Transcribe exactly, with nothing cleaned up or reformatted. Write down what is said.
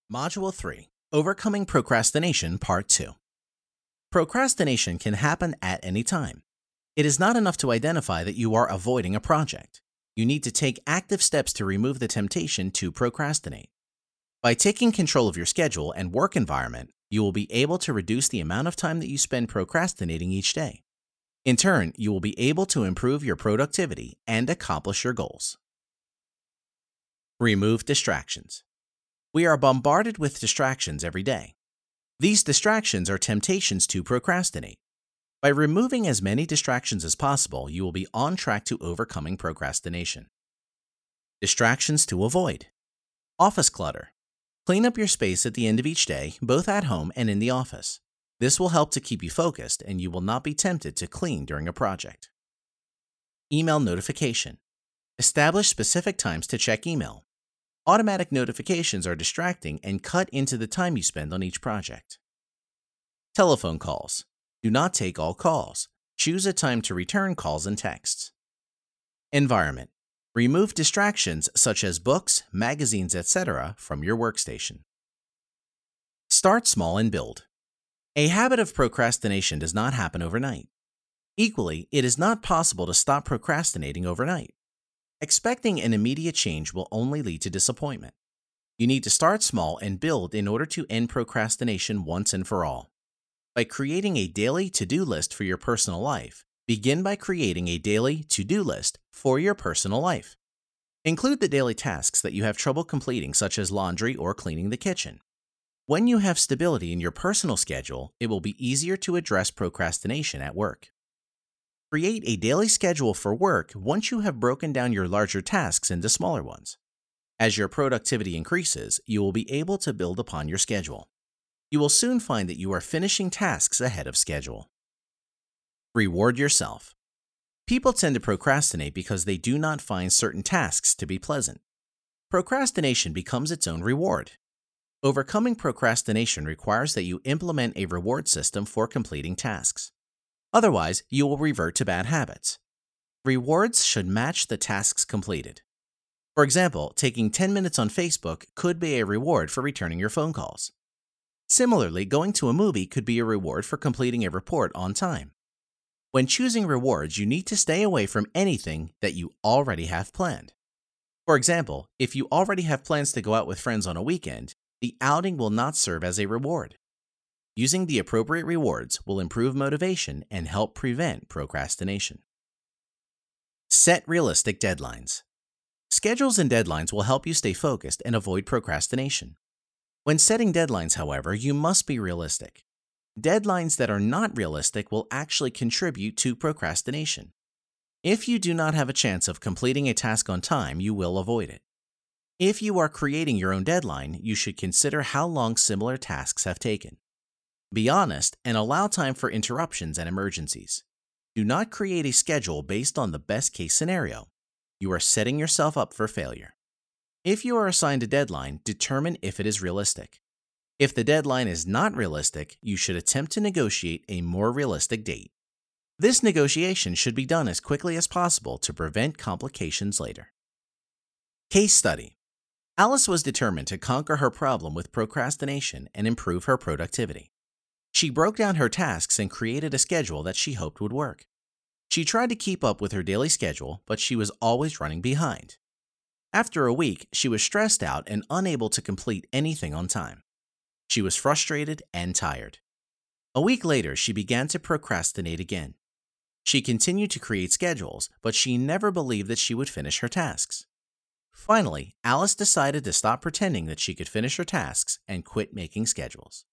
Module three, Overcoming Procrastination, Part two. Procrastination can happen at any time. It is not enough to identify that you are avoiding a project. You need to take active steps to remove the temptation to procrastinate. By taking control of your schedule and work environment, you will be able to reduce the amount of time that you spend procrastinating each day. In turn, you will be able to improve your productivity and accomplish your goals. Remove distractions. We are bombarded with distractions every day. These distractions are temptations to procrastinate. By removing as many distractions as possible, you will be on track to overcoming procrastination. Distractions to avoid. Office clutter. Clean up your space at the end of each day, both at home and in the office. This will help to keep you focused and you will not be tempted to clean during a project. Email notification. Establish specific times to check email. Automatic notifications are distracting and cut into the time you spend on each project. Telephone calls. Do not take all calls. Choose a time to return calls and texts. Environment. Remove distractions such as books, magazines, et cetera from your workstation. Start small and build. A habit of procrastination does not happen overnight. Equally, it is not possible to stop procrastinating overnight. Expecting an immediate change will only lead to disappointment. You need to start small and build in order to end procrastination once and for all. By creating a daily to-do list for your personal life, begin by creating a daily to-do list for your personal life. Include the daily tasks that you have trouble completing, such as laundry or cleaning the kitchen. When you have stability in your personal schedule, it will be easier to address procrastination at work. Create a daily schedule for work once you have broken down your larger tasks into smaller ones. As your productivity increases, you will be able to build upon your schedule. You will soon find that you are finishing tasks ahead of schedule. Reward yourself. People tend to procrastinate because they do not find certain tasks to be pleasant. Procrastination becomes its own reward. Overcoming procrastination requires that you implement a reward system for completing tasks. Otherwise, you will revert to bad habits. Rewards should match the tasks completed. For example, taking ten minutes on Facebook could be a reward for returning your phone calls. Similarly, going to a movie could be a reward for completing a report on time. When choosing rewards, you need to stay away from anything that you already have planned. For example, if you already have plans to go out with friends on a weekend, the outing will not serve as a reward. Using the appropriate rewards will improve motivation and help prevent procrastination. Set realistic deadlines. Schedules and deadlines will help you stay focused and avoid procrastination. When setting deadlines, however, you must be realistic. Deadlines that are not realistic will actually contribute to procrastination. If you do not have a chance of completing a task on time, you will avoid it. If you are creating your own deadline, you should consider how long similar tasks have taken. Be honest and allow time for interruptions and emergencies. Do not create a schedule based on the best-case scenario. You are setting yourself up for failure. If you are assigned a deadline, determine if it is realistic. If the deadline is not realistic, you should attempt to negotiate a more realistic date. This negotiation should be done as quickly as possible to prevent complications later. Case study. Alice was determined to conquer her problem with procrastination and improve her productivity. She broke down her tasks and created a schedule that she hoped would work. She tried to keep up with her daily schedule, but she was always running behind. After a week, she was stressed out and unable to complete anything on time. She was frustrated and tired. A week later, she began to procrastinate again. She continued to create schedules, but she never believed that she would finish her tasks. Finally, Alice decided to stop pretending that she could finish her tasks and quit making schedules.